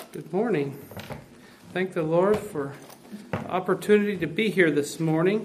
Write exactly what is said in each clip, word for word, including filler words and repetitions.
Good morning. Thank the Lord for the opportunity to be here this morning.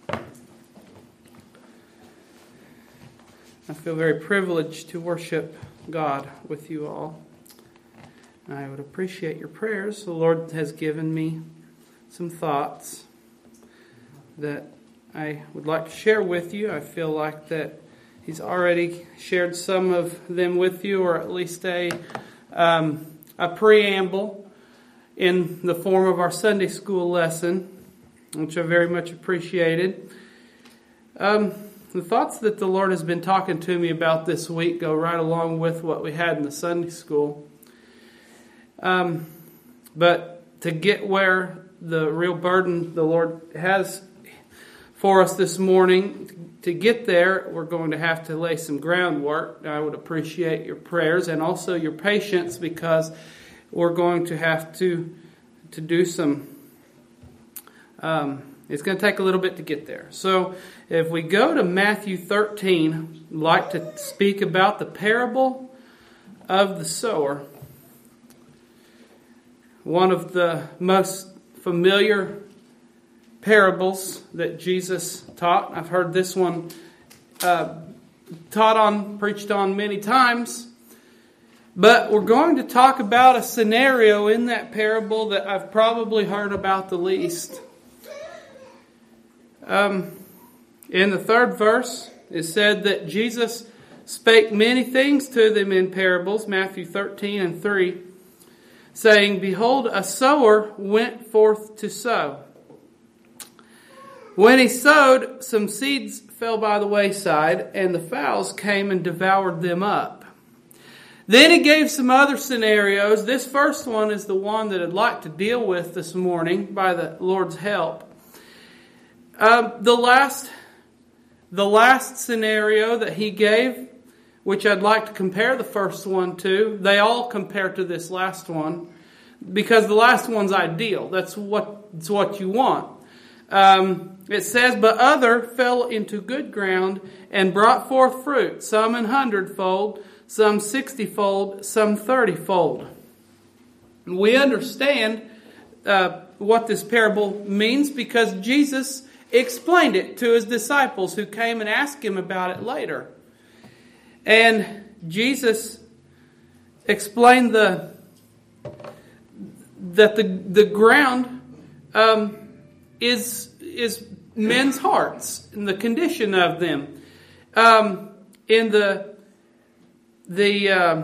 I feel very privileged to worship God with you all. I would appreciate your prayers. The Lord has given me some thoughts that I would like to share with you. I feel like that He's already shared some of them with you, or at least a um, a preamble in the form of our Sunday school lesson, which I very much appreciated. Um, the thoughts that the Lord has been talking to me about this week go right along with what we had in the Sunday school. Um, but to get where the real burden the Lord has for us this morning, to get there, we're going to have to lay some groundwork. I would appreciate your prayers and also your patience, because we're going to have to to do some, um, it's going to take a little bit to get there. So if we go to Matthew thirteen, I'd like to speak about the parable of the sower. One of the most familiar parables that Jesus taught. I've heard this one uh, taught on, preached on many times. But we're going to talk about a scenario in that parable that I've probably heard about the least. Um, in the third verse, it said that Jesus spake many things to them in parables, Matthew thirteen and three, saying, Behold, a sower went forth to sow. When he sowed, some seeds fell by the wayside, and the fowls came and devoured them up. Then he gave some other scenarios. This first one is the one that I'd like to deal with this morning by the Lord's help. Um, the last, the last scenario that he gave, which I'd like to compare the first one to, they all compare to this last one, because the last one's ideal. That's what, it's what you want. Um, it says, But other fell into good ground and brought forth fruit, some an hundredfold, some sixtyfold, some thirtyfold. We understand uh, what this parable means because Jesus explained it to his disciples who came and asked him about it later. And Jesus explained the that the the ground um, is is men's hearts and the condition of them. Um, in the The uh,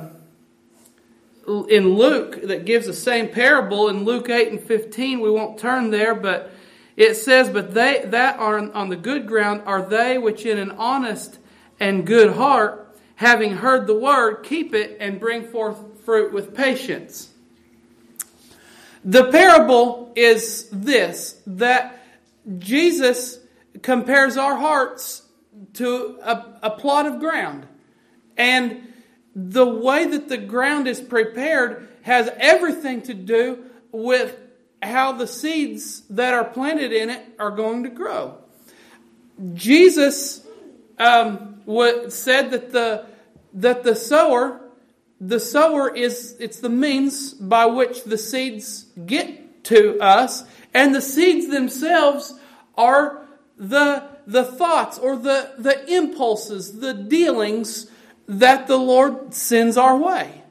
in Luke, that gives the same parable in Luke eight and fifteen. We won't turn there, but it says, "But they that are on the good ground are they which in an honest and good heart, having heard the word, keep it and bring forth fruit with patience." The parable is this: that Jesus compares our hearts to a, a plot of ground, and the way that the ground is prepared has everything to do with how the seeds that are planted in it are going to grow. Jesus um, said that the that the sower, the sower is it's the means by which the seeds get to us, and the seeds themselves are the the thoughts or the the impulses, the dealings that the Lord sends our way.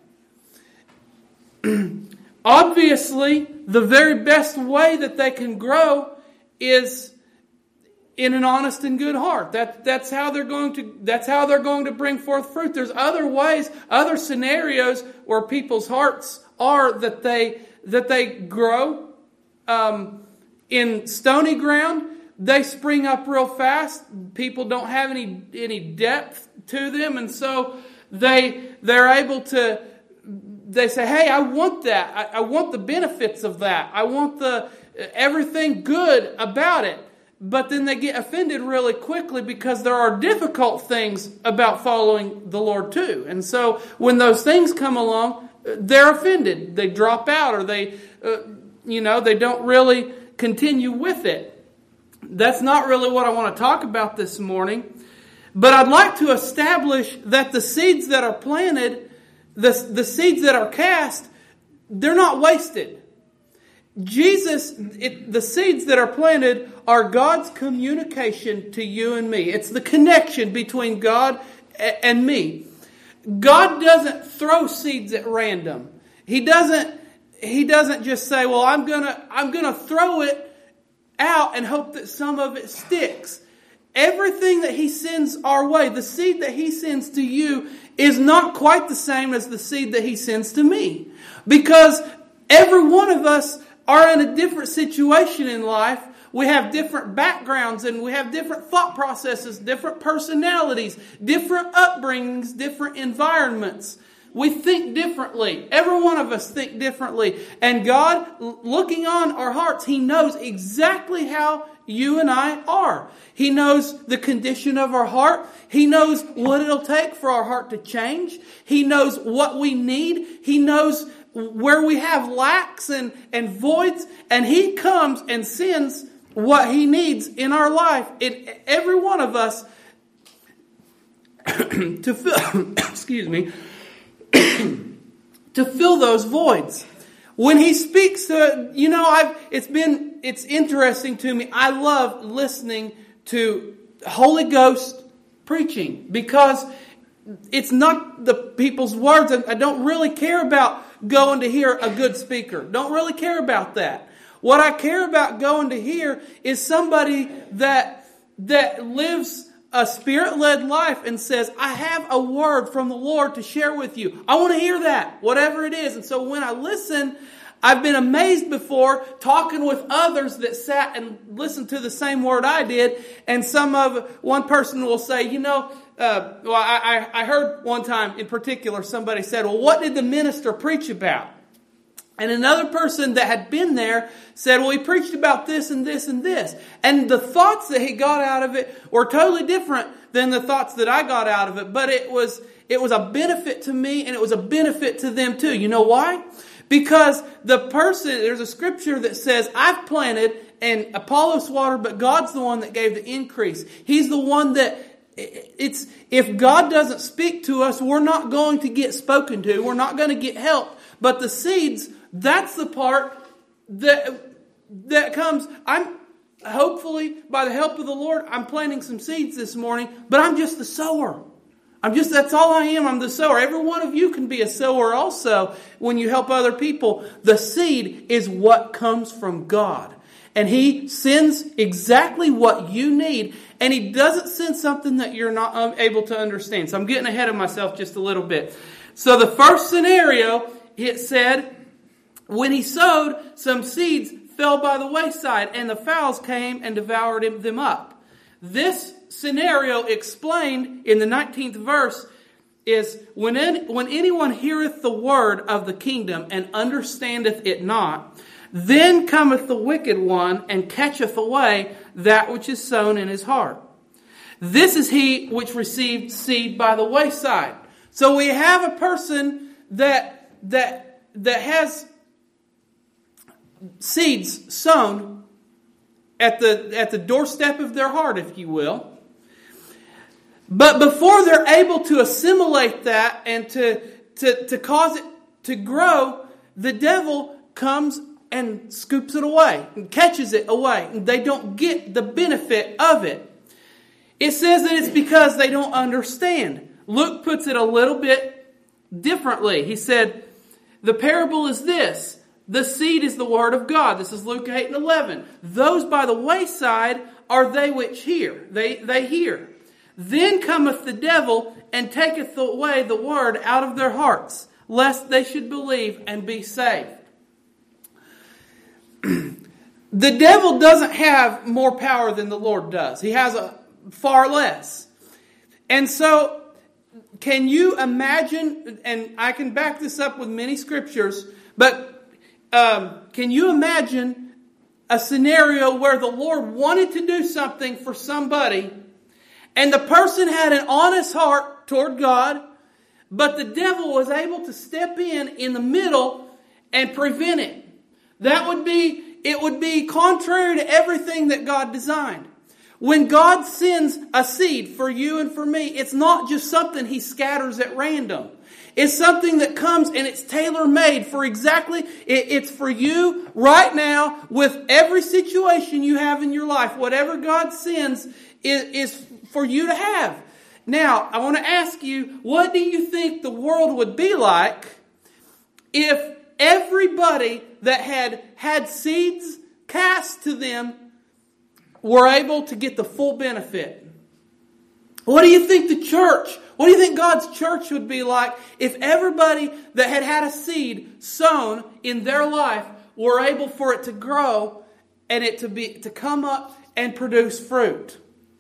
Obviously, the very best way that they can grow is in an honest and good heart. That that's how they're going to that's how they're going to bring forth fruit. There's other ways, other scenarios where people's hearts are that they that they grow um, in stony ground. They spring up real fast. People don't have any any depth to them, and so they they're able to. They say, "Hey, I want that. I, I want the benefits of that. I want the everything good about it." But then they get offended really quickly because there are difficult things about following the Lord too. And so when those things come along, they're offended. They drop out, or they, uh, you know, they don't really continue with it. That's not really what I want to talk about this morning. But I'd like to establish that the seeds that are planted, the, the seeds that are cast, they're not wasted. Jesus, it, the seeds that are planted are God's communication to you and me. It's the connection between God and me. God doesn't throw seeds at random. He doesn't, he doesn't just say, well, I'm gonna, I'm gonna throw it out and hope that some of it sticks. Everything that He sends our way, the seed that He sends to you, is not quite the same as the seed that He sends to me. Because every one of us are in a different situation in life. We have different backgrounds and we have different thought processes, different personalities, different upbringings, different environments. We think differently. Every one of us think differently. And God, looking on our hearts, He knows exactly how you and I are. He knows the condition of our heart. He knows what it'll take for our heart to change. He knows what we need. He knows where we have lacks and, and voids. And He comes and sends what He needs in our life. In every one of us to fill, excuse me, to fill those voids. When He speaks to, you know, I've, it's been, it's interesting to me. I love listening to Holy Ghost preaching because it's not the people's words. I don't really care about going to hear a good speaker. Don't really care about that. What I care about going to hear is somebody that, that lives a Spirit-led life and says, I have a word from the Lord to share with you. I want to hear that, whatever it is. And so when I listen, I've been amazed before talking with others that sat and listened to the same word I did. And some of, one person will say, you know, uh, well, I, I heard one time in particular, somebody said, well, what did the minister preach about? And another person that had been there said, well, he preached about this and this and this. And the thoughts that he got out of it were totally different than the thoughts that I got out of it. But it was, it was a benefit to me and it was a benefit to them too. You know why? Because the person, there's a scripture that says, I've planted and Apollos watered, but God's the one that gave the increase. He's the one that, it's, if God doesn't speak to us, we're not going to get spoken to. We're not going to get help. But the seeds, that's the part that that comes. I'm hopefully, by the help of the Lord, I'm planting some seeds this morning, but I'm just the sower. I'm just, that's all I am. I'm the sower. Every one of you can be a sower also when you help other people. The seed is what comes from God. And He sends exactly what you need. And He doesn't send something that you're not able to understand. So I'm getting ahead of myself just a little bit. So the first scenario, it said, when he sowed, some seeds fell by the wayside, and the fowls came and devoured them up. This scenario explained in the nineteenth verse is, when, any, when anyone heareth the word of the kingdom and understandeth it not, then cometh the wicked one and catcheth away that which is sown in his heart. This is he which received seed by the wayside. So we have a person that that that has seeds sown at the at the doorstep of their heart, if you will. But before they're able to assimilate that and to to, to cause it to grow, the devil comes and scoops it away and catches it away. And they don't get the benefit of it. It says that it's because they don't understand. Luke puts it a little bit differently. He said, the parable is this. The seed is the word of God. This is Luke eight and eleven. Those by the wayside are they which hear. They, they hear. Then cometh the devil and taketh away the word out of their hearts, lest they should believe and be saved. The devil doesn't have more power than the Lord does. He has a far less. And so, can you imagine, and I can back this up with many scriptures, but um, can you imagine a scenario where the Lord wanted to do something for somebody, and the person had an honest heart toward God, but the devil was able to step in in the middle and prevent it? That would be, it would be contrary to everything that God designed. When God sends a seed for you and for me, it's not just something He scatters at random. It's something that comes and it's tailor-made for exactly, it's for you right now with every situation you have in your life. Whatever God sends is, is for you to have. Now, I want to ask you, what do you think the world would be like if everybody that had had seeds cast to them were able to get the full benefit? What do you think the church, what do you think God's church would be like if everybody that had had a seed sown in their life were able for it to grow and it to be to come up and produce fruit?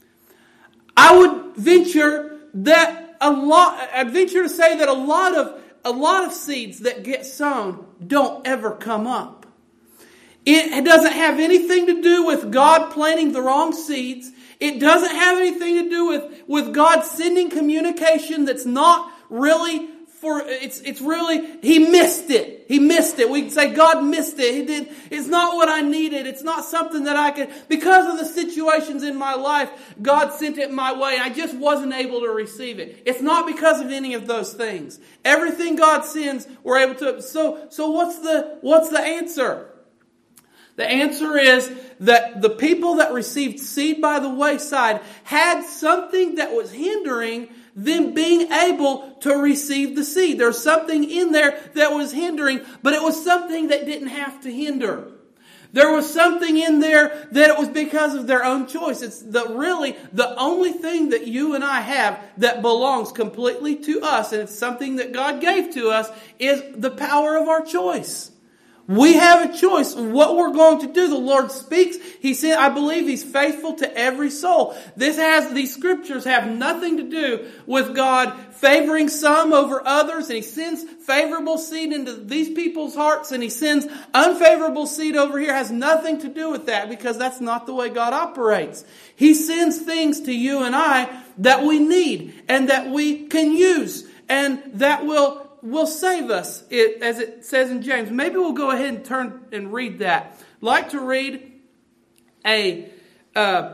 I would venture that a lot, I'd venture to say that a lot of a lot of seeds that get sown don't ever come up. It doesn't have anything to do with God planting the wrong seeds. It doesn't have anything to do with, with God sending communication that's not really for, it's it's really, He missed it. He missed it. We can say God missed it. He did. It's not what I needed. It's not something that I could, because of the situations in my life, God sent it my way and I just wasn't able to receive it. It's not because of any of those things. Everything God sends, we're able to. So, so what's the, what's the answer? The answer is that the people that received seed by the wayside had something that was hindering them being able to receive the seed. There's something in there that was hindering, but it was something that didn't have to hinder. There was something in there that it was because of their own choice. It's the really the only thing that you and I have that belongs completely to us, and it's something that God gave to us, is the power of our choice. We have a choice of what we're going to do. The Lord speaks. He said, I believe He's faithful to every soul. This has, these scriptures have nothing to do with God favoring some over others, and He sends favorable seed into these people's hearts, and He sends unfavorable seed over here. It has nothing to do with that, because that's not the way God operates. He sends things to you and I that we need and that we can use and that will will save us, it, as it says in James. Maybe we'll go ahead and turn and read that. I'd like to read a uh,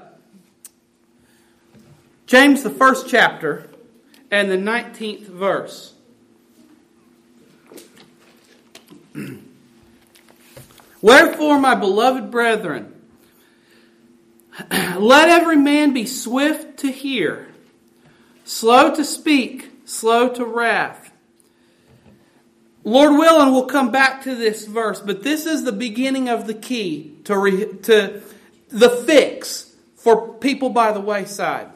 James, the first chapter, and the nineteenth verse. Wherefore, my beloved brethren, let every man be swift to hear, slow to speak, slow to wrath. Lord willing, we'll come back to this verse, but this is the beginning of the key to, re, to the fix for people by the wayside.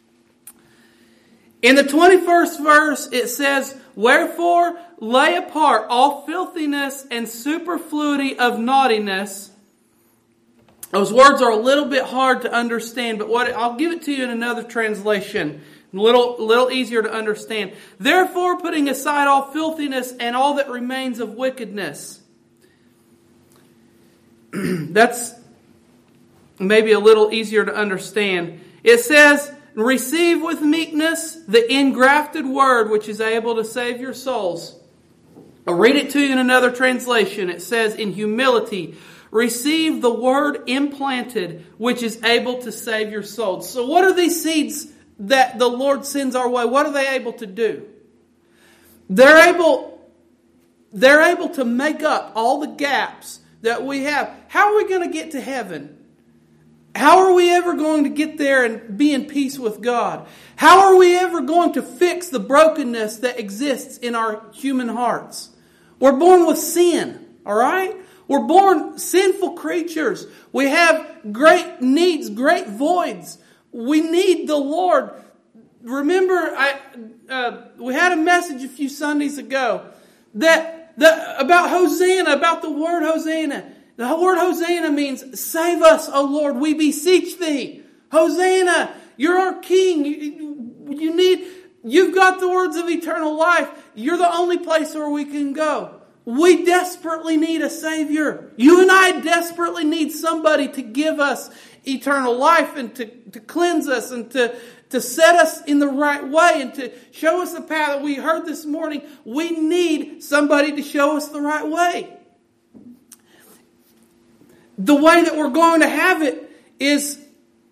In the twenty-first verse, it says, wherefore lay apart all filthiness and superfluity of naughtiness. Those words are a little bit hard to understand, but what I'll give it to you in another translation. A little, little easier to understand. Therefore, putting aside all filthiness and all that remains of wickedness. That's maybe a little easier to understand. It says, receive with meekness the engrafted word which is able to save your souls. I'll read it to you in another translation. It says, in humility, receive the word implanted which is able to save your souls. So what are these seeds that the Lord sends our way? What are they able to do? They're able, they're able to make up all the gaps that we have. How are we going to get to heaven? How are we ever going to get there and be in peace with God? How are we ever going to fix the brokenness that exists in our human hearts? We're born with sin, all right? We're born sinful creatures. We have great needs, great voids. We need the Lord. Remember, I uh, we had a message a few Sundays ago that, that about Hosanna, about the word Hosanna. The word Hosanna means, save us, O Lord, we beseech thee. Hosanna, you're our King. You, you need, you've got the words of eternal life. You're the only place where we can go. We desperately need a Savior. You and I desperately need somebody to give us eternal life and to, to cleanse us and to, to set us in the right way and to show us the path that we heard this morning. We need somebody to show us the right way. The way that we're going to have it is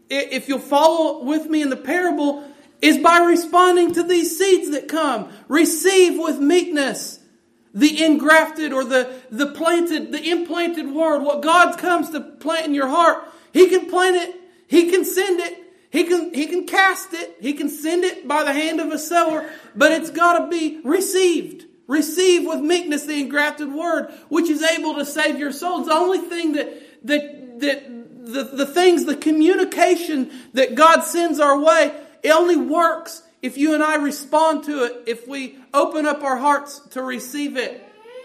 if you'll follow with me in the parable, is by responding to these seeds that come. Receive with meekness the engrafted or the, the planted, the implanted word. What God comes to plant in your heart, He can plant it. He can send it. He can, he can cast it. He can send it by the hand of a sower. But it's got to be received. Receive with meekness the engrafted word, which is able to save your soul. It's the only thing that, that, that the, the things, the communication that God sends our way, it only works if you and I respond to it, if we open up our hearts to receive it.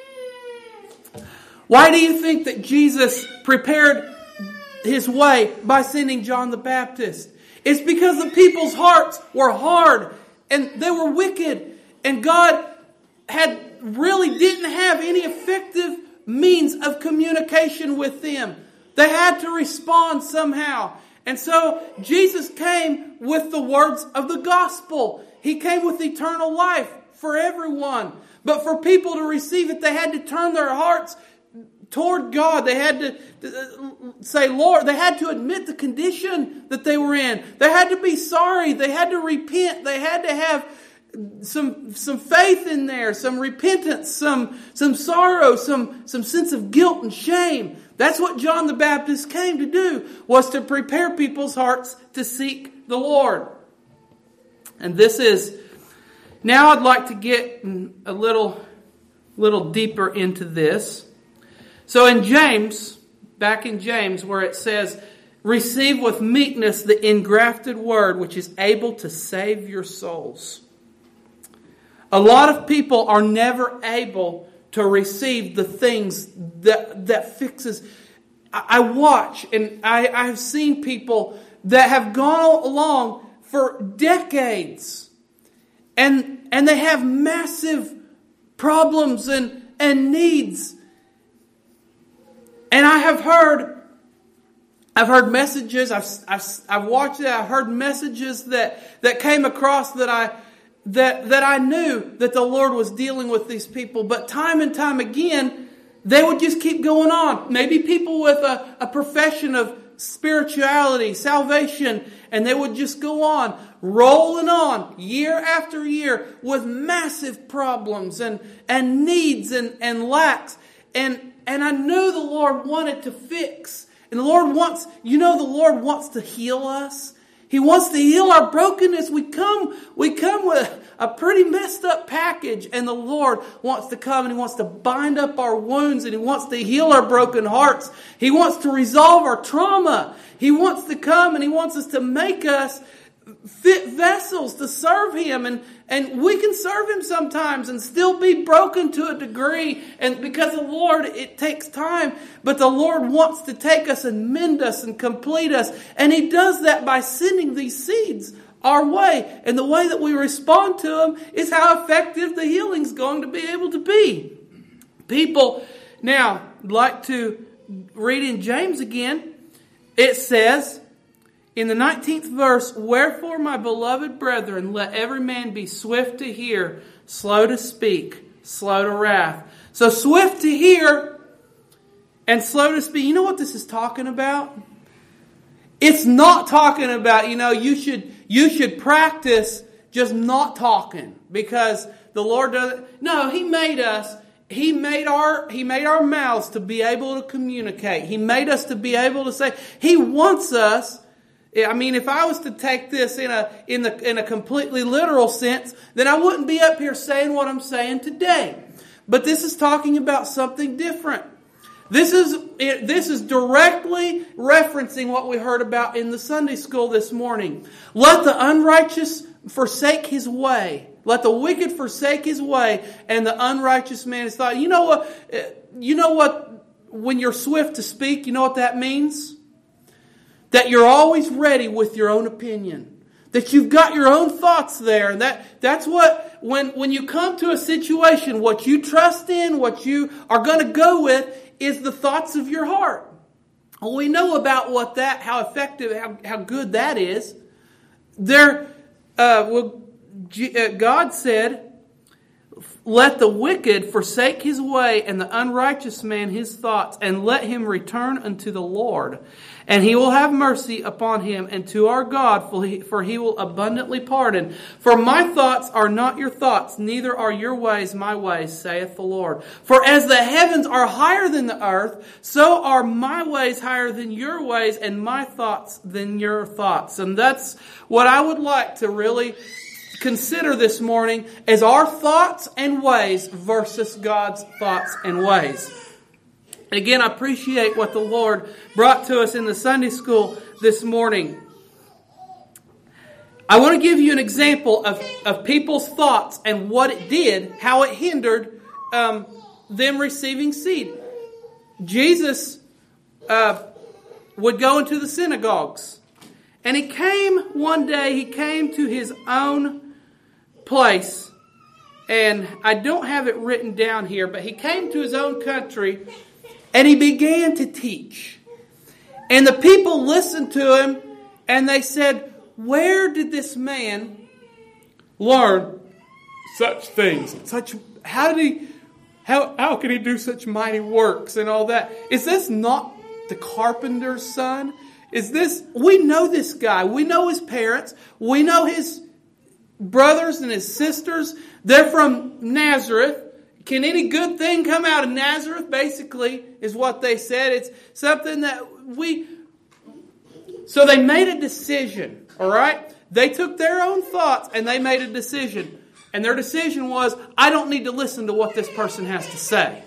Why do you think that Jesus prepared His way by sending John the Baptist? It's because the people's hearts were hard and they were wicked, and God had really didn't have any effective means of communication with them. They had to respond somehow. And so Jesus came with the words of the gospel. He came with eternal life for everyone. But for people to receive it, they had to turn their hearts toward God. They had to say, Lord, they had to admit the condition that they were in. They had to be sorry. They had to repent. They had to have some some faith in there, some repentance, some some sorrow, some some sense of guilt and shame. That's what John the Baptist came to do, was to prepare people's hearts to seek the Lord. And this is, now I'd like to get a little little deeper into this. So in James, back in James, where it says, receive with meekness the engrafted word, which is able to save your souls. A lot of people are never able to receive the things that that fixes. I, I watch and I, I have seen people that have gone along for decades, and and they have massive problems and, and needs. And I have heard, I've heard messages. I've I've I've watched it. I've heard messages that that came across that I. That, that I knew that the Lord was dealing with these people. But time and time again, they would just keep going on. Maybe people with a, a profession of spirituality, salvation, and they would just go on, rolling on year after year with massive problems and, and needs and, and lacks. And, and I knew the Lord wanted to fix. And the Lord wants, you know, the Lord wants to heal us. He wants to heal our brokenness. We come, we come with a pretty messed up package, and the Lord wants to come and He wants to bind up our wounds, and He wants to heal our broken hearts. He wants to resolve our trauma. He wants to come and He wants us to make us fit vessels to serve Him, and, and we can serve Him sometimes and still be broken to a degree, and because the Lord, it takes time, but the Lord wants to take us and mend us and complete us, and He does that by sending these seeds our way, and the way that we respond to them is how effective the healing's going to be able to be. People, now, like to read in James again. It says, in the nineteenth verse, wherefore, my beloved brethren, let every man be swift to hear, slow to speak, slow to wrath. So swift to hear and slow to speak. You know what this is talking about? It's not talking about, you know, you should you should practice just not talking because the Lord doesn't. No, He made us. He made our He made our mouths to be able to communicate. He made us to be able to say. He wants us. I mean, if I was to take this in a in the in a completely literal sense, then I wouldn't be up here saying what I'm saying today. But this is talking about something different. This is it, this is directly referencing what we heard about in the Sunday school this morning. Let the unrighteous forsake his way. Let the wicked forsake his way, and the unrighteous man is thought. You know what? You know what? When you're swift to speak, you know what that means? That you're always ready with your own opinion. That you've got your own thoughts there. And that, that's what, when, when you come to a situation, what you trust in, what you are going to go with is the thoughts of your heart. Well, we know about what that, how effective, how, how good that is. There, uh, well, God said, Let the wicked forsake his way, and the unrighteous man his thoughts, and let him return unto the Lord. And he will have mercy upon him, and to our God, for he, for he will abundantly pardon. For my thoughts are not your thoughts, neither are your ways my ways, saith the Lord. For as the heavens are higher than the earth, so are my ways higher than your ways, and my thoughts than your thoughts. And that's what I would like to really consider this morning, as our thoughts and ways versus God's thoughts and ways. Again, I appreciate what the Lord brought to us in the Sunday school this morning. I want to give you an example of, of people's thoughts and what it did, how it hindered um, them receiving seed. Jesus uh, would go into the synagogues. And he came one day, he came to his own place, and I don't have it written down here, but he came to his own country and he began to teach. And the people listened to him and they said, where did this man learn such things? Such how did he how how can he do such mighty works and all that? Is this not the carpenter's son? Is this we know this guy, we know his parents, we know his brothers and his sisters. They're from Nazareth. Can any good thing come out of Nazareth? Basically, is what they said. It's something that we... So they made a decision, all right? They took their own thoughts and they made a decision. And their decision was, I don't need to listen to what this person has to say.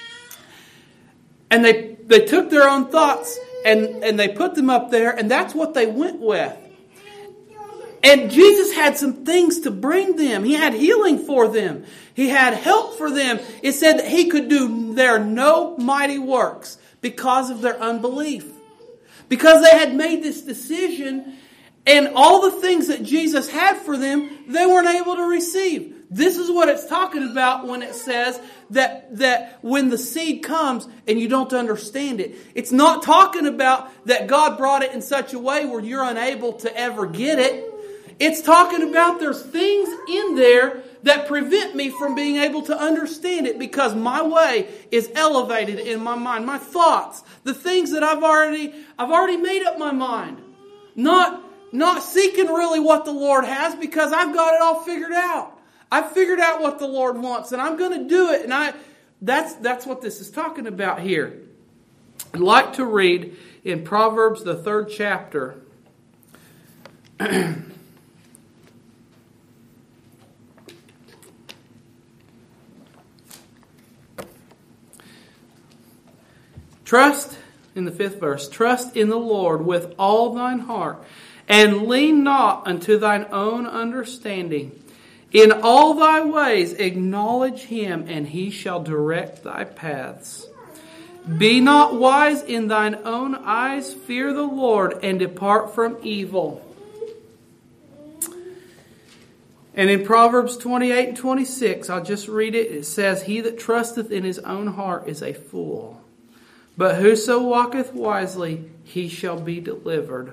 And they, they took their own thoughts and, and they put them up there, and that's what they went with. And Jesus had some things to bring them. He had healing for them. He had help for them. It said that he could do there no mighty works because of their unbelief. Because they had made this decision, and all the things that Jesus had for them, they weren't able to receive. This is what it's talking about when it says that, that when the seed comes and you don't understand it. It's not talking about that God brought it in such a way where you're unable to ever get it. It's talking about there's things in there that prevent me from being able to understand it because my way is elevated in my mind. My thoughts, the things that I've already I've already made up my mind. Not, not seeking really what the Lord has because I've got it all figured out. I've figured out what the Lord wants and I'm going to do it. And I that's that's what this is talking about here. I'd like to read in Proverbs, the third chapter. Trust, in the fifth verse, trust in the Lord with all thine heart, and lean not unto thine own understanding. In all thy ways acknowledge him, and he shall direct thy paths. Be not wise in thine own eyes, fear the Lord, and depart from evil. And in Proverbs twenty-eight and twenty-six, I'll just read it. It says, he that trusteth in his own heart is a fool. But whoso walketh wisely, he shall be delivered.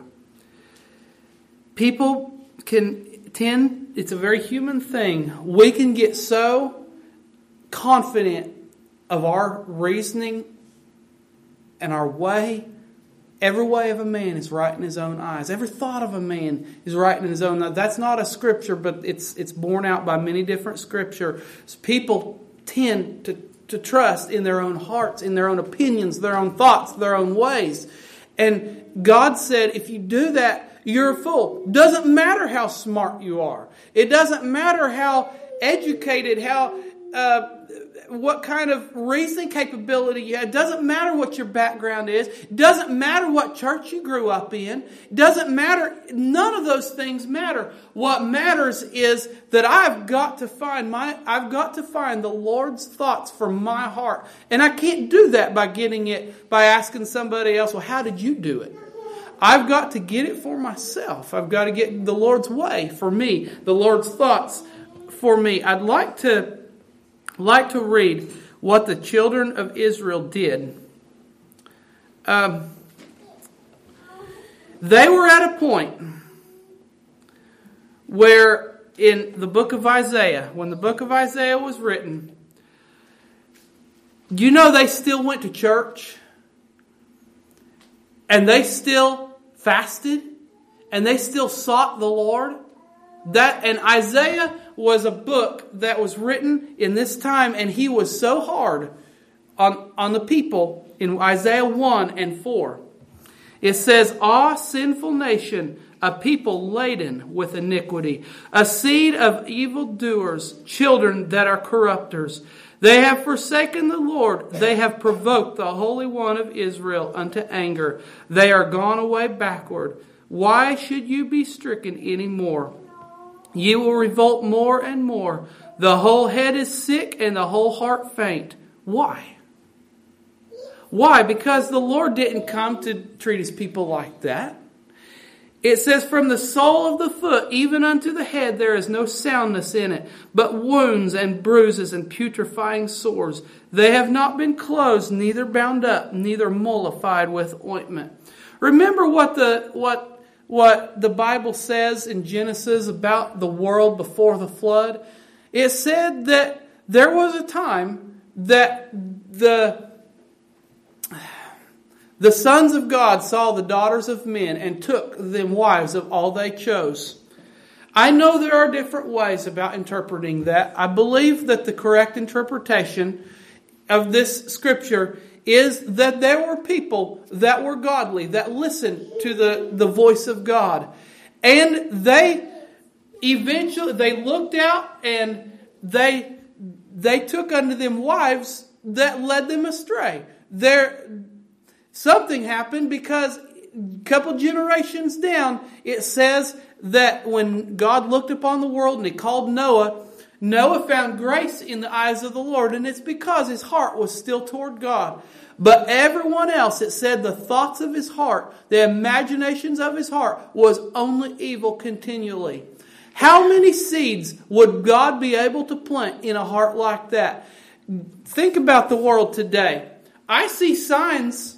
People can tend, it's a very human thing. We can get so confident of our reasoning and our way. Every way of a man is right in his own eyes. Every thought of a man is right in his own eyes. That's not a scripture, but it's it's borne out by many different scriptures. People tend to to trust in their own hearts, in their own opinions, their own thoughts, their own ways. And God said, if you do that, you're a fool. Doesn't matter how smart you are. It doesn't matter how educated, how uh, what kind of reasoning capability you have. It doesn't matter what your background is. It doesn't matter what church you grew up in. It doesn't matter. None of those things matter. What matters is that I've got to find my, I've got to find the Lord's thoughts for my heart. And I can't do that by getting it, by asking somebody else, well, how did you do it? I've got to get it for myself. I've got to get the Lord's way for me, the Lord's thoughts for me. I'd like to like to read what the children of Israel did. Um, they were at a point where in the book of Isaiah, when the book of Isaiah was written, you know they still went to church, and they still fasted, and they still sought the Lord. That and Isaiah was a book that was written in this time, and he was so hard on, on the people in Isaiah one and four. It says, "Ah, sinful nation, a people laden with iniquity, a seed of evildoers, children that are corrupters. They have forsaken the Lord. They have provoked the Holy One of Israel unto anger. They are gone away backward. Why should you be stricken any more? You will revolt more and more. The whole head is sick and the whole heart faint." Why? Why? Because the Lord didn't come to treat His people like that. It says, "From the sole of the foot even unto the head there is no soundness in it, but wounds and bruises and putrefying sores. They have not been closed, neither bound up, neither mollified with ointment." Remember what the what what the Bible says in Genesis about the world before the flood? It said that there was a time that the The sons of God saw the daughters of men and took them wives of all they chose. I know there are different ways about interpreting that. I believe that the correct interpretation of this scripture is that there were people that were godly, that listened to the, the voice of God. And they eventually, they looked out and they, they took unto them wives that led them astray. There Something happened because a couple generations down, it says that when God looked upon the world and He called Noah, Noah found grace in the eyes of the Lord, and it's because his heart was still toward God. But everyone else, it said the thoughts of his heart, the imaginations of his heart was only evil continually. How many seeds would God be able to plant in a heart like that? Think about the world today. I see signs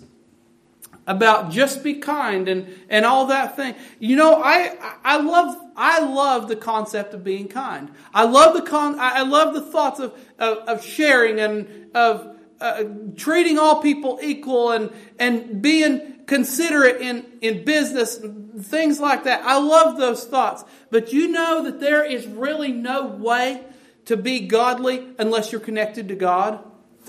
about just be kind and, and all that thing. You know, I I love I love the concept of being kind. I love the con I love the thoughts of of, of sharing and of uh, treating all people equal and and being considerate in in business and things like that. I love those thoughts. But you know that there is really no way to be godly unless you're connected to God.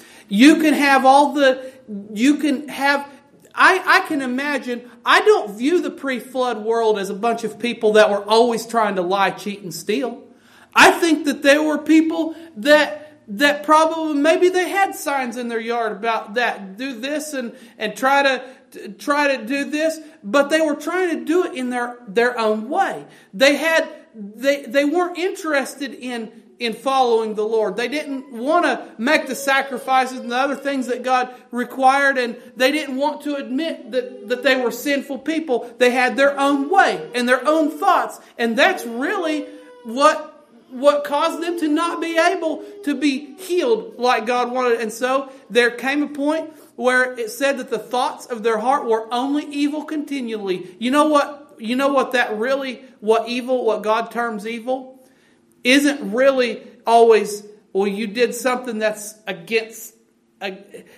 You can have all the you can have I, I can imagine, I don't view the pre-flood world as a bunch of people that were always trying to lie, cheat, and steal. I think that there were people that that probably, maybe they had signs in their yard about that, do this and, and try to try to do this, but they were trying to do it in their, their own way. They had they they weren't interested in in following the Lord. They didn't want to make the sacrifices and the other things that God required, and they didn't want to admit that, that they were sinful people. They had their own way and their own thoughts, and that's really what, what caused them to not be able to be healed like God wanted. And so there came a point where it said that the thoughts of their heart were only evil continually. You know what? You know what that really, what evil, what God terms evil? Isn't really always, well, you did something that's against, uh,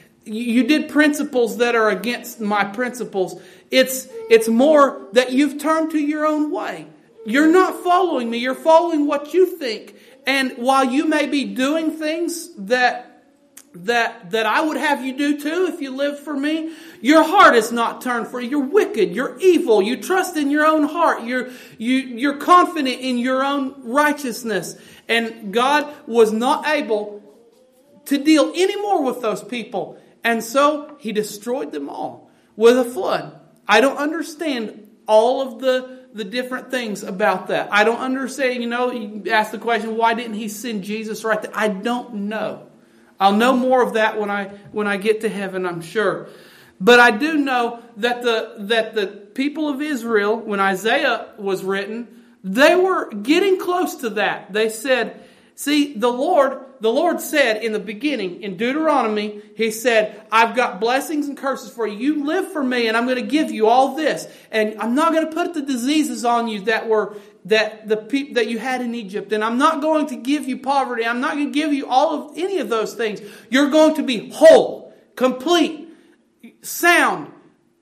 you did principles that are against my principles. It's it's more that you've turned to your own way. You're not following me. You're following what you think. And while you may be doing things that that that I would have you do too if you lived for me, your heart is not turned for you. You're wicked. You're evil. You trust in your own heart. You're you you're confident in your own righteousness. And God was not able to deal anymore with those people. And so He destroyed them all with a flood. I don't understand all of the the different things about that. I don't understand, you know, you ask the question, why didn't He send Jesus right there? I don't know. I'll know more of that when I when I get to heaven, I'm sure. But I do know that the that the people of Israel, when Isaiah was written, they were getting close to that. They said, see, the Lord, the Lord said in the beginning, in Deuteronomy, He said, I've got blessings and curses for you. You live for me and I'm going to give you all this. And I'm not going to put the diseases on you that were that the pe- that you had in Egypt. And I'm not going to give you poverty. I'm not going to give you all of any of those things. You're going to be whole, complete, sound,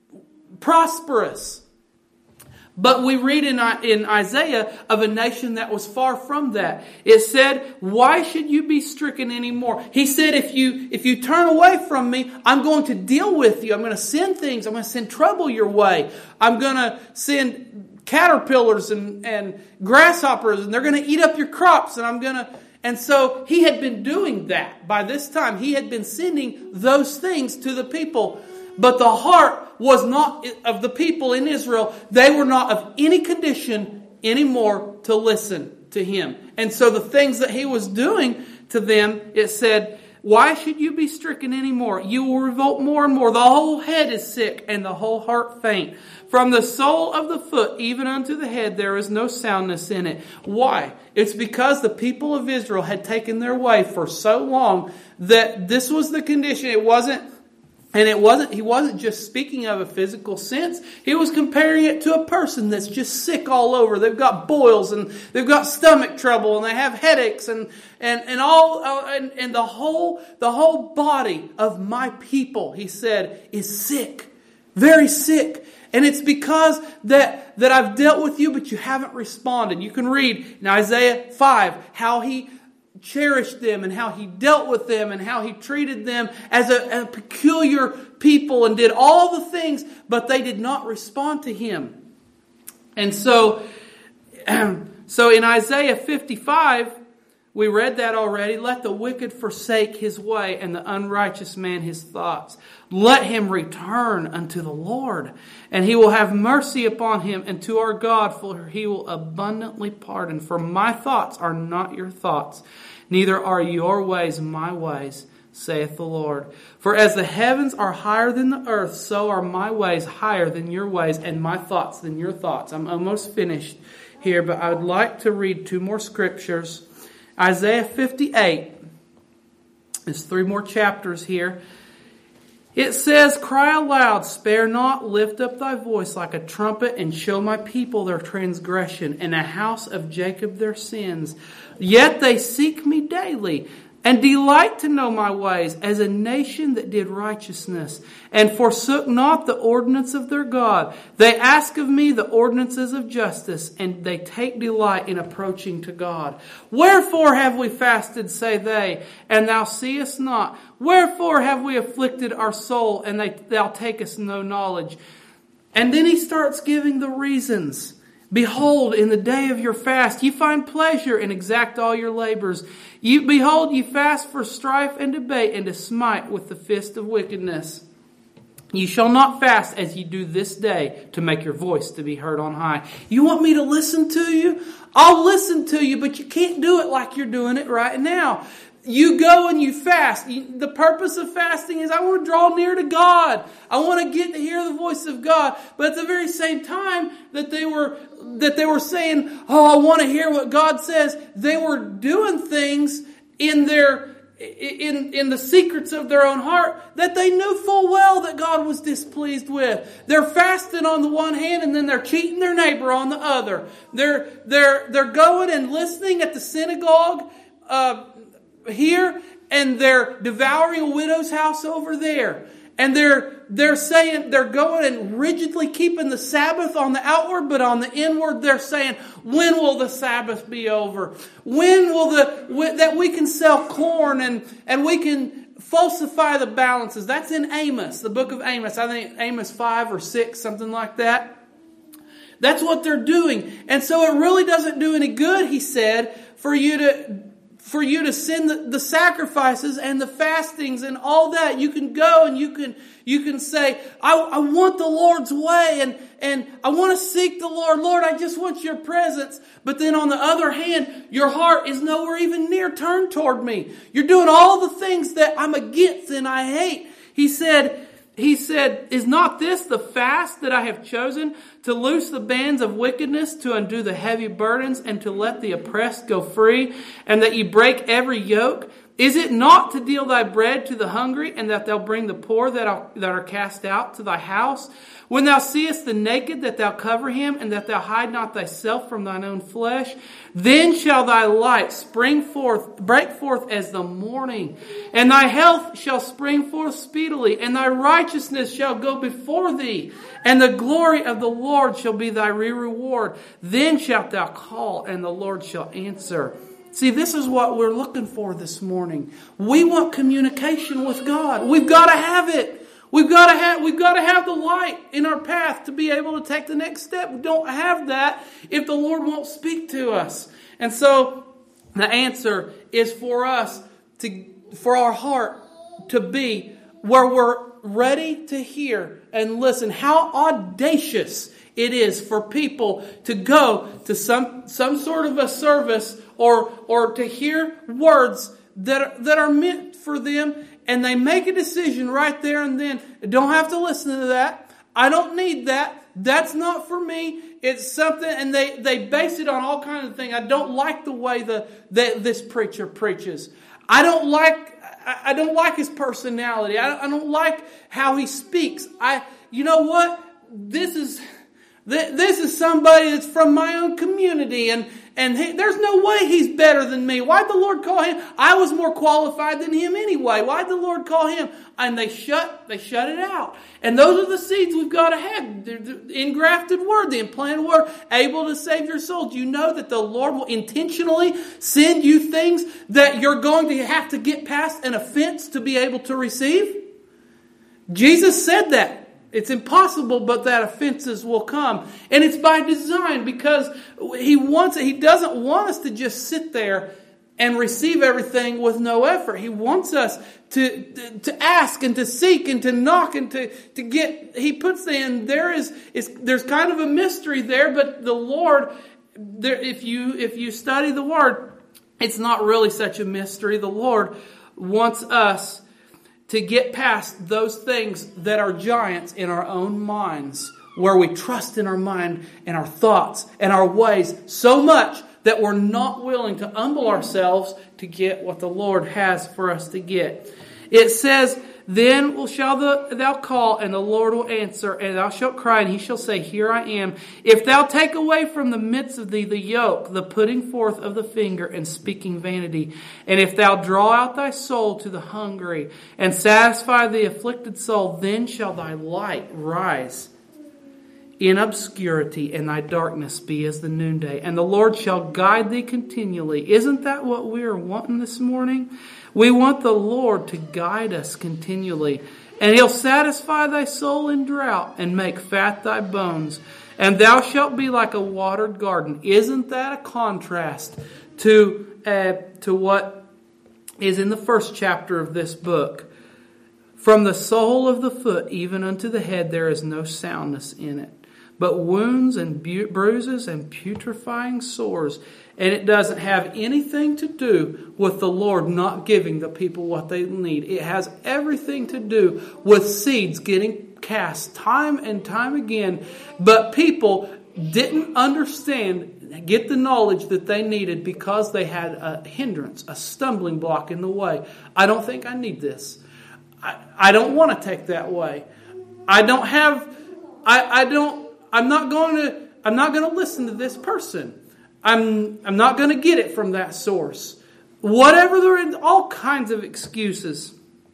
prosperous. But we read in, in Isaiah of a nation that was far from that. It said, why should you be stricken anymore? He said, if you if you turn away from me, I'm going to deal with you. I'm going to send things. I'm going to send trouble your way. I'm going to send caterpillars and, and grasshoppers, and they're going to eat up your crops. And I'm going to... And so he had been doing that. By this time, he had been sending those things to the people. But the heart was not of the people in Israel. They were not of any condition anymore to listen to him. And so the things that he was doing to them, it said, why should you be stricken anymore? You will revolt more and more. The whole head is sick and the whole heart faint. From the sole of the foot even unto the head there is no soundness in it. Why? It's because the people of Israel had taken their way for so long that this was the condition. It wasn't And it wasn't, he wasn't just speaking of a physical sense. He was comparing it to a person that's just sick all over. They've got boils and they've got stomach trouble and they have headaches and, and, and all, and, and the whole, the whole body of my people, he said, is sick. Very sick. And it's because that, that I've dealt with you, but you haven't responded. You can read in Isaiah five how he cherished them and how he dealt with them and how he treated them as a, a peculiar people and did all the things, but they did not respond to him. And so, so in Isaiah fifty-five, we read that already. Let the wicked forsake his way and the unrighteous man his thoughts. Let him return unto the Lord, and he will have mercy upon him, and to our God, for he will abundantly pardon. For my thoughts are not your thoughts, neither are your ways my ways, saith the Lord. For as the heavens are higher than the earth, so are my ways higher than your ways, and my thoughts than your thoughts. I'm almost finished here, but I would like to read two more scriptures. Isaiah fifty-eight. There's three more chapters here. It says, cry aloud, spare not, lift up thy voice like a trumpet, and show my people their transgression, and a house of Jacob their sins. Yet they seek me daily, and delight to know my ways, as a nation that did righteousness, and forsook not the ordinance of their God. They ask of me the ordinances of justice, and they take delight in approaching to God. Wherefore have we fasted, say they, and thou seest not? Wherefore have we afflicted our soul, and they, thou takest no knowledge? And then he starts giving the reasons. Behold, in the day of your fast, ye find pleasure and exact all your labors. You, behold, ye fast for strife and debate and to smite with the fist of wickedness. Ye shall not fast as ye do this day to make your voice to be heard on high. You want me to listen to you? I'll listen to you, but you can't do it like you're doing it right now. You go and you fast. The purpose of fasting is I want to draw near to God. I want to get to hear the voice of God. But at the very same time that they were that they were saying, "Oh, I want to hear what God says," they were doing things in their in in the secrets of their own heart that they knew full well that God was displeased with. They're fasting on the one hand, and then they're cheating their neighbor on the other. They're they're they're going and listening at the synagogue Uh, here, and they're devouring a widow's house over there. And they're they're saying they're going and rigidly keeping the Sabbath on the outward, but on the inward they're saying, when will the Sabbath be over? When will the that we can sell corn and and we can falsify the balances? That's in Amos, the book of Amos. I think Amos five or six, something like that. That's what they're doing. And so it really doesn't do any good, he said, for you to For you to send the, the sacrifices and the fastings and all that. You can go and you can you can say, I, I want the Lord's way and, and I want to seek the Lord. Lord, I just want your presence. But then on the other hand, your heart is nowhere even near turned toward me. You're doing all the things that I'm against and I hate. He said, He said, is not this the fast that I have chosen, to loose the bands of wickedness, to undo the heavy burdens, and to let the oppressed go free, and that ye break every yoke, Is it not to deal thy bread to the hungry, and that thou bring the poor that are, that are cast out to thy house? When thou seest the naked, that thou cover him, and that thou hide not thyself from thine own flesh? Then shall thy light spring forth, break forth as the morning, and thy health shall spring forth speedily, and thy righteousness shall go before thee, and the glory of the Lord shall be thy reward. Then shalt thou call, and the Lord shall answer. See, this is what we're looking for this morning. We want communication with God. We've got to have it. We've got to have, we've got to have the light in our path to be able to take the next step. We don't have that if the Lord won't speak to us. And so the answer is for us to, for our heart to be where we're ready to hear and listen. How audacious it is for people to go to some, some sort of a service or, or to hear words that are, that are meant for them, and they make a decision right there and then. Don't have to listen to that. I don't need that. That's not for me. It's something, and they, they base it on all kinds of things. I don't like the way the, the this preacher preaches. I don't like I, I don't like his personality. I, I don't like how he speaks. I you know what? This is This is somebody that's from my own community, and, and he, there's no way he's better than me. Why'd the Lord call him? I was more qualified than him anyway. Why'd the Lord call him? And they shut they shut it out. And those are the seeds we've got to have. The engrafted word, the implanted word, able to save your soul. Do you know that the Lord will intentionally send you things that you're going to have to get past an offense to be able to receive? Jesus said that. It's impossible, but that offenses will come. And it's by design, because He wants it. He doesn't want us to just sit there and receive everything with no effort. He wants us to, to, to ask and to seek and to knock and to, to get. He puts in, there is, is there's kind of a mystery there, but the Lord, there, if you, if you study the Word, it's not really such a mystery. The Lord wants us to get past those things that are giants in our own minds, where we trust in our mind and our thoughts and our ways so much that we're not willing to humble ourselves to get what the Lord has for us to get. It says, then shall the, thou call, and the Lord will answer, and thou shalt cry, and He shall say, here I am. If thou take away from the midst of thee the yoke, the putting forth of the finger, and speaking vanity, and if thou draw out thy soul to the hungry, and satisfy the afflicted soul, then shall thy light rise in obscurity, and thy darkness be as the noonday. And the Lord shall guide thee continually. Isn't that what we are wanting this morning? We want the Lord to guide us continually. And He'll satisfy thy soul in drought, and make fat thy bones. And thou shalt be like a watered garden. Isn't that a contrast to, uh, to what is in the first chapter of this book? From the sole of the foot even unto the head there is no soundness in it, but wounds and bu- bruises and putrefying sores. And it doesn't have anything to do with the Lord not giving the people what they need. It has everything to do with seeds getting cast time and time again. But people didn't understand, get the knowledge that they needed, because they had a hindrance, a stumbling block in the way. I don't think I need this. I, I don't want to take that way. I don't have, I, I don't, I'm not going to, I'm not going to listen to this person. I'm I'm not going to get it from that source. Whatever, there are all kinds of excuses.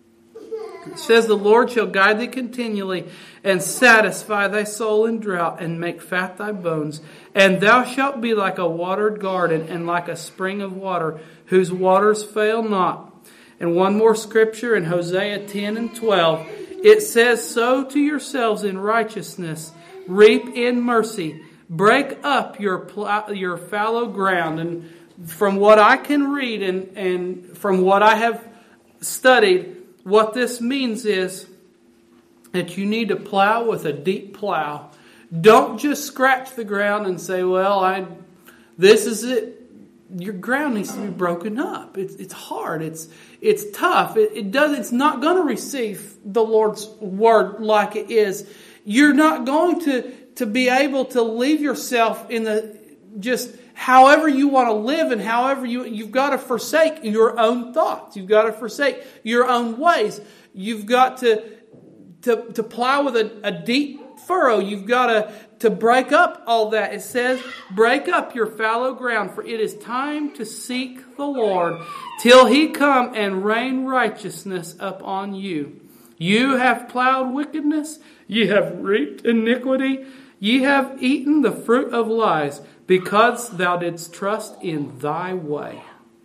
It says the Lord shall guide thee continually, and satisfy thy soul in drought, and make fat thy bones. And thou shalt be like a watered garden, and like a spring of water, whose waters fail not. And one more scripture in Hosea ten and twelve. It says, sow to yourselves in righteousness, reap in mercy. Break up your plow, your fallow ground. And from what I can read and, and from what I have studied, what this means is that you need to plow with a deep plow. Don't just scratch the ground and say, well, I this is it. Your ground needs to be broken up. It's it's hard. It's it's tough. It, it does. It's not going to receive the Lord's word like it is. You're not going to to be able to leave yourself in the just however you want to live and however you, you've got to forsake your own thoughts. You've got to forsake your own ways. You've got to, to, to plow with a, a deep furrow. You've got to, to break up all that. It says, break up your fallow ground, for it is time to seek the Lord till He come and rain righteousness upon you. You have plowed wickedness, ye have reaped iniquity, ye have eaten the fruit of lies, because thou didst trust in thy way,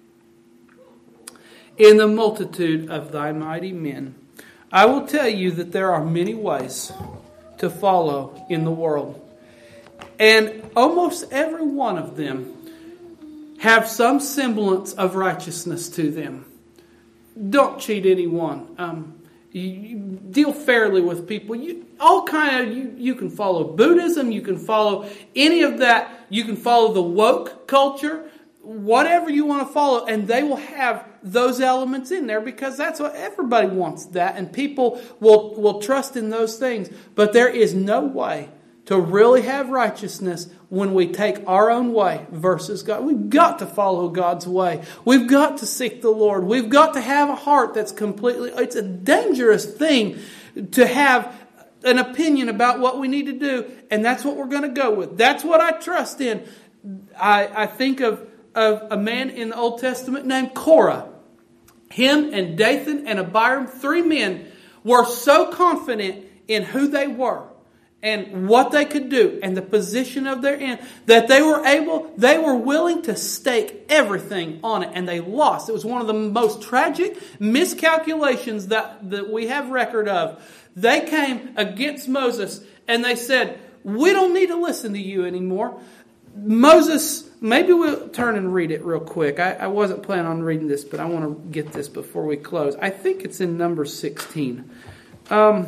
in the multitude of thy mighty men. I will tell you that there are many ways to follow in the world, and almost every one of them have some semblance of righteousness to them. Don't cheat anyone. Um, You, you deal fairly with people. You, all kind of you, you can follow Buddhism. You can follow any of that. You can follow the woke culture, whatever you want to follow, and they will have those elements in there because that's what everybody wants. That, and people will will trust in those things. But there is no way to really have righteousness when we take our own way versus God. We've got to follow God's way. We've got to seek the Lord. We've got to have a heart that's completely... It's a dangerous thing to have an opinion about what we need to do, and that's what we're going to go with. That's what I trust in. I, I think of, of a man in the Old Testament named Korah. Him and Dathan and Abiram, three men, were so confident in who they were and what they could do and the position of their end that they were able, they were willing to stake everything on it, and they lost. It was one of the most tragic miscalculations that, that we have record of. They came against Moses and they said, we don't need to listen to you anymore. Moses, maybe we'll turn and read it real quick. I, I wasn't planning on reading this, but I want to get this before we close. I think it's in Numbers sixteen. Um...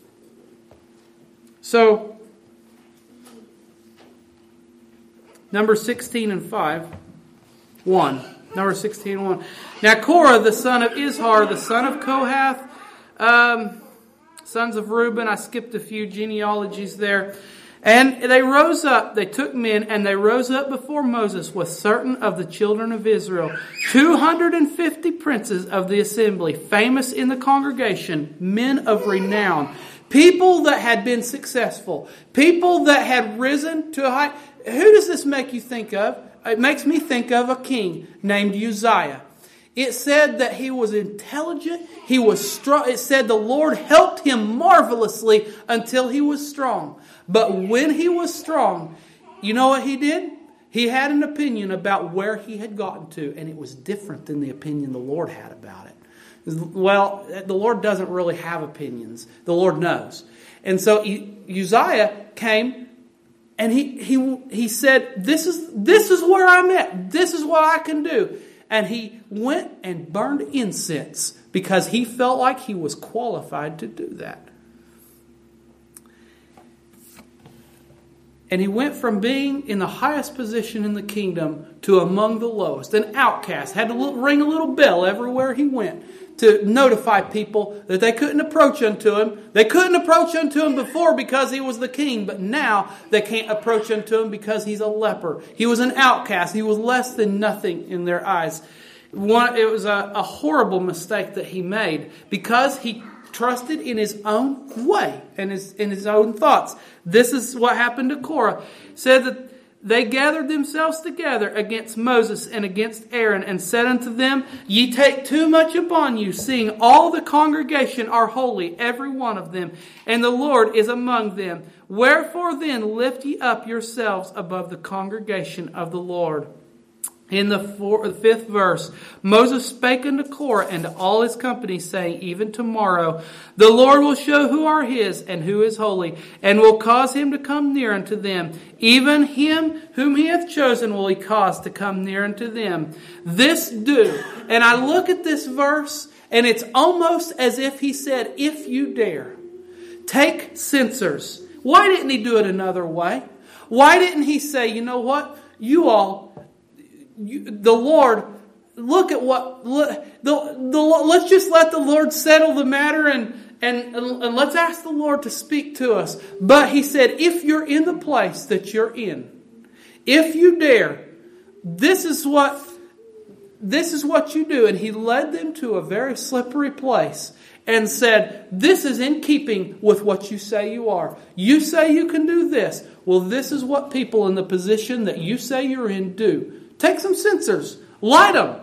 So, number sixteen and five, one. Number sixteen and one. Now Korah, the son of Izhar, the son of Kohath, um, sons of Reuben. I skipped a few genealogies there. And they rose up, they took men, and they rose up before Moses with certain of the children of Israel, two hundred fifty princes of the assembly, famous in the congregation, men of renown. People that had been successful. People that had risen to a height. Who does this make you think of? It makes me think of a king named Uzziah. It said that he was intelligent. He was strong. It said the Lord helped him marvelously until he was strong. But when he was strong, you know what he did? He had an opinion about where he had gotten to, and it was different than the opinion the Lord had about it. Well, the Lord doesn't really have opinions. The Lord knows. And so Uzziah came and he he he said, This is this is where I'm at. This is what I can do. And he went and burned incense because he felt like he was qualified to do that. And he went from being in the highest position in the kingdom to among the lowest. An outcast. Had to ring a little bell everywhere he went to notify people that they couldn't approach unto him. They couldn't approach unto him before because he was the king, but now they can't approach unto him because he's a leper. He was an outcast. He was less than nothing in their eyes. One, it was a, a horrible mistake that he made because he trusted in his own way and his in his own thoughts. This is what happened to Korah. It said that they gathered themselves together against Moses and against Aaron and said unto them, Ye take too much upon you, seeing all the congregation are holy, every one of them, and the Lord is among them. Wherefore then lift ye up yourselves above the congregation of the Lord. In the fourth, fifth verse, Moses spake unto Korah and to all his company, saying, Even tomorrow the Lord will show who are his and who is holy, and will cause him to come near unto them. Even him whom he hath chosen will he cause to come near unto them. This do. And I look at this verse, and it's almost as if he said, if you dare, take censers. Why didn't he do it another way? Why didn't he say, you know what? You all... You, the Lord, look at what, look, the, the, let's just let the Lord settle the matter and, and, and let's ask the Lord to speak to us. But he said, if you're in the place that you're in, if you dare, this is what this is what you do. And he led them to a very slippery place and said, this is in keeping with what you say you are. You say you can do this. Well, this is what people in the position that you say you're in do. Take some censers. Light them.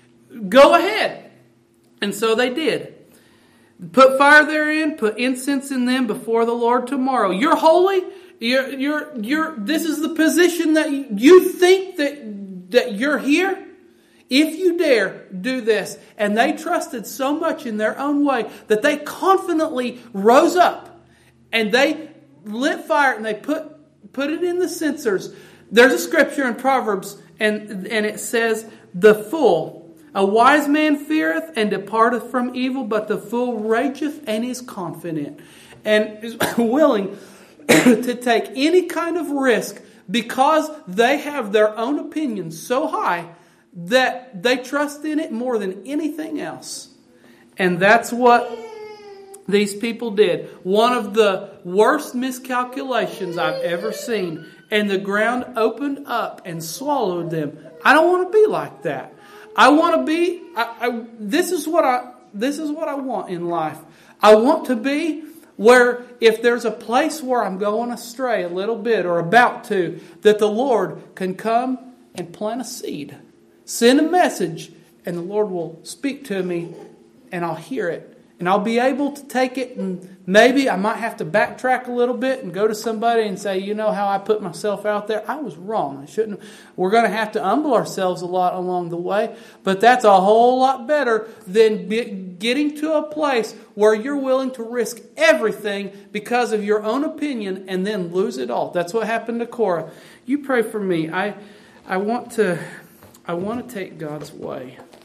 Go ahead. And so they did. Put fire therein, put incense in them before the Lord tomorrow. You're holy. You're, you're, you're, this is the position that you, you think that, that you're here. If you dare, do this. And they trusted so much in their own way that they confidently rose up and they lit fire and they put, put it in the censers. There's a scripture in Proverbs and, and it says, the fool, a wise man feareth and departeth from evil, but the fool rageth and is confident and is willing to take any kind of risk because they have their own opinions so high that they trust in it more than anything else. And that's what these people did. One of the worst miscalculations I've ever seen. And the ground opened up and swallowed them. I don't want to be like that. I want to be, I, I, this is what I, this is what I want in life. I want to be where if there's a place where I'm going astray a little bit or about to, that the Lord can come and plant a seed. Send a message and the Lord will speak to me and I'll hear it. And I'll be able to take it and maybe I might have to backtrack a little bit and go to somebody and say, you know how I put myself out there? I was wrong. I shouldn't. We're going to have to humble ourselves a lot along the way. But that's a whole lot better than be, getting to a place where you're willing to risk everything because of your own opinion and then lose it all. That's what happened to Korah. You pray for me. I, I want to... I want to take God's way.